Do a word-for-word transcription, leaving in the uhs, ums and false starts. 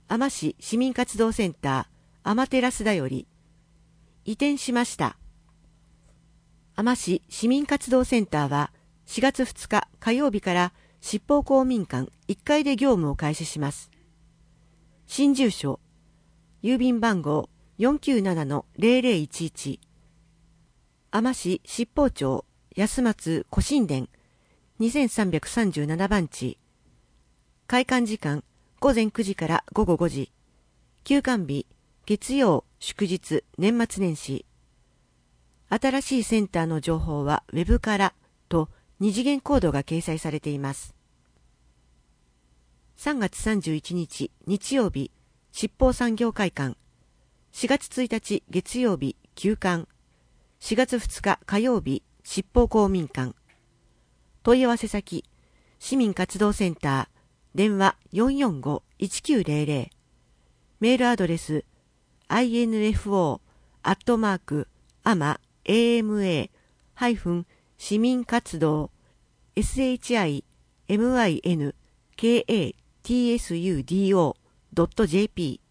あま市市民活動センターあまテラスだより移転しました。あま市市民活動センターはしがつふつか火曜日から執法公民館いっかいで業務を開始します。新住所、郵便番号 よんきゅうななのゼロゼロいちいち、あま市執法庁安松古神殿にせんさんびゃくさんじゅうななばん地。開館時間ごぜんくじからごごごじ。休館日月曜、祝日、年末年始。新しいセンターの情報はウェブからと二次元コードが掲載されています。さんがつさんじゅういちにち日曜日、執法産業会館。しがつついたち月曜日、休館。しがつふつか火曜日、執法公民館。問い合わせ先、市民活動センター、電話 よんよんごいちきゅうゼロゼロ。メールアドレス、アイエヌエフオー アットマーク、アマ、エーエムエー、ハイフン、市民活動、エスエイチアイエムアイエヌケーエーティーエスユーディーオー ドットジェーピー